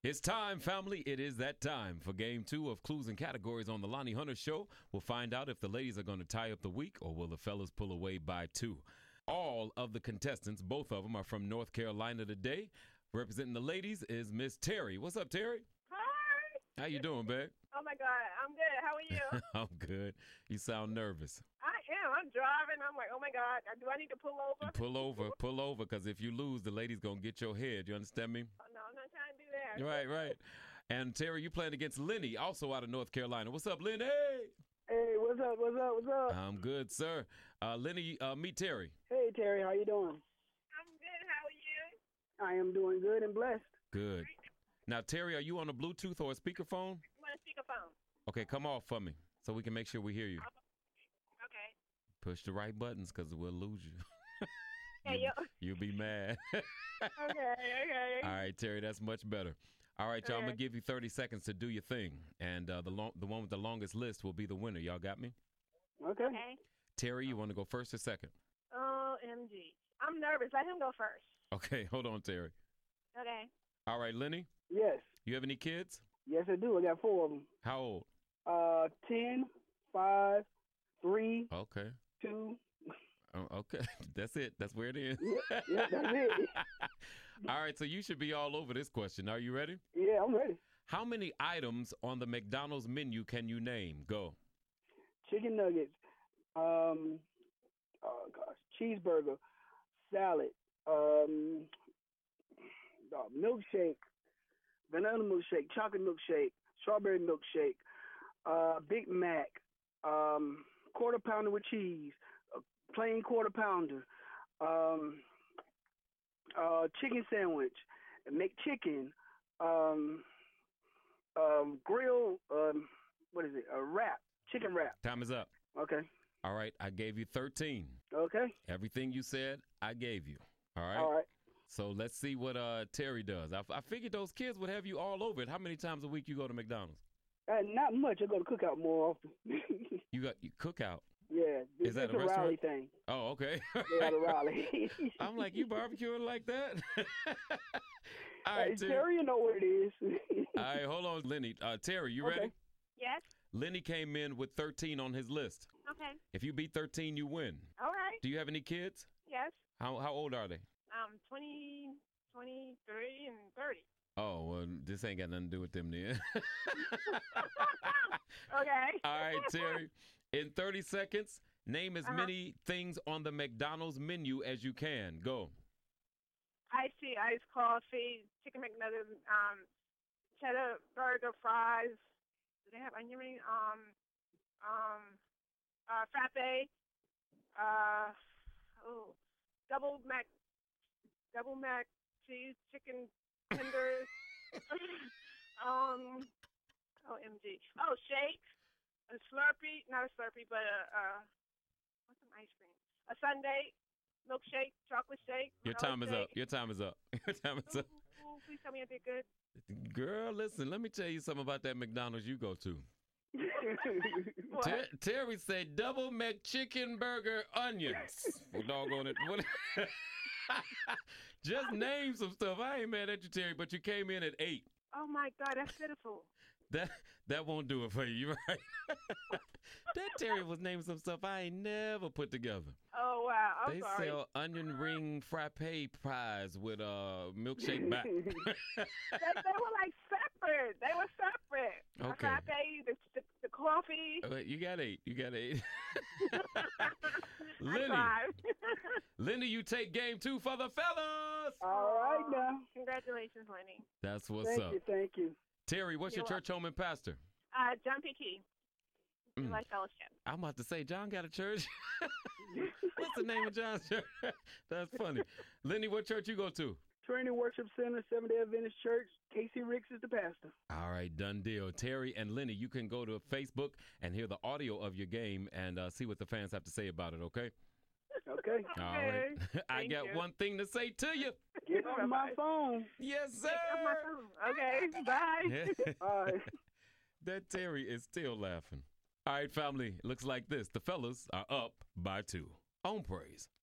It's time, family. It is that time for game 2 of Clues and Categories on the Lonnie Hunter Show. We'll find out if the ladies are going to tie up the week or will the fellas pull away by 2. All of the contestants, both of them, are from North Carolina today. Representing the ladies is Miss Terry. What's up, Terry? Hi. How you doing, babe? Oh, my God. I'm good. How are you? I'm good. You sound nervous. I am. I'm driving. I'm like, oh, my God. Do I need to pull over? Pull over, because if you lose, the lady's going to get your head. You understand me? Oh, no, I'm not trying to do that. Right. And Terry, you playing against Lenny, also out of North Carolina. What's up, Lenny? Hey, what's up? I'm good, sir. Lenny, meet Terry. Hey, Terry, how you doing? I'm good. How are you? I am doing good and blessed. Good. Now, Terry, are you on a Bluetooth or a speakerphone? I'm on a speakerphone. Okay, come off for me so we can make sure we hear you. Okay. Push the right buttons because we'll lose you. Hey, You'll be mad. Okay. All right, Terry, that's much better. All right, y'all, I'm going Okay. to give you 30 seconds to do your thing. And the one with the longest list will be the winner. Y'all got me? Okay. Okay. Terry, you want to go first or second? OMG. I'm nervous. Let him go first. Okay, hold on, Terry. Okay. All right, Lenny, Yes. you have any kids? Yes, I do. I got 4 of them. How old? 10, 5, 3, Okay. 2. Oh, okay, that's it. That's where it is. Yeah, that's it. All right, so you should be all over this question. Are you ready? Yeah, I'm ready. How many items on the McDonald's menu can you name? Go. Chicken nuggets. Cheeseburger, salad, milkshake, banana milkshake, chocolate milkshake, strawberry milkshake, Big Mac, quarter pounder with cheese, plain quarter pounder, chicken sandwich, McChicken, grill, what is it? A wrap, chicken wrap. Time is up. Okay. All right, I gave you 13. Okay. Everything you said, I gave you. All right? All right. So let's see what Terry does. I figured those kids would have you all over it. How many times a week you go to McDonald's? Not much. I go to Cookout more often. You Cookout. Yeah. Is that it's a restaurant? Raleigh thing. Oh, okay. Yeah, out of Raleigh. I'm like, you barbecuing like that? All Hey, right, Terry. Terry, you know what it is. All right, hold on, Lenny. Terry, you Okay. ready? Yes. Lenny came in with 13 on his list. Okay. If you beat 13, you win. All right. Do you have any kids? Yes. How old are they? 20, 23, and 30. Oh, well, this ain't got nothing to do with them then. Okay. All right, Terry. In 30 seconds, name as many things on the McDonald's menu as you can. Go. Iced tea, iced coffee, chicken McNuggets, cheddar burger, fries. Do they have onion ring? Frappe. Double mac cheese, chicken tenders. OMG. Oh, shake. A Slurpee, not a Slurpee, but what's some ice cream? A sundae, milkshake, chocolate shake. Your vanilla time is shake. up. Your time is up. Your time is up. Ooh, please tell me I did good. Girl, listen, let me tell you something about that McDonald's you go to. What? Terry said double McChicken burger onions. Well, doggone it. What? Just name some stuff. I ain't mad at you, Terry, but you came in at 8. Oh my God, that's pitiful. That won't do it for you. You're right. That Terry was naming some stuff I ain't never put together. Oh wow, I'm They sorry. sell onion ring frappe pies with milkshake back. they were like separate. They were separate. Okay. The frappe, the coffee. You got 8. You got 8. I Lenny, tried. Lenny, you take game 2 for the fellas. All right now. Congratulations, Lenny. That's what's Thank up. you. Thank you. Terry, what's your You're church home and pastor? John P. Key. Life Fellowship. I'm about to say, John got a church. What's the name of John's church? That's funny. Lenny, what church you go to? Training Worship Center, Seventh-day Adventist Church. Casey Ricks is the pastor. All right, done deal. Terry and Lenny, you can go to Facebook and hear the audio of your game and see what the fans have to say about it, okay? Okay. All right. I Thank got you. one thing to say to you. Get on my phone. Yes, sir. Pick up my phone. Okay, bye. All right. That Terry is still laughing. All right, family, it looks like this. The fellas are up by 2 on praise.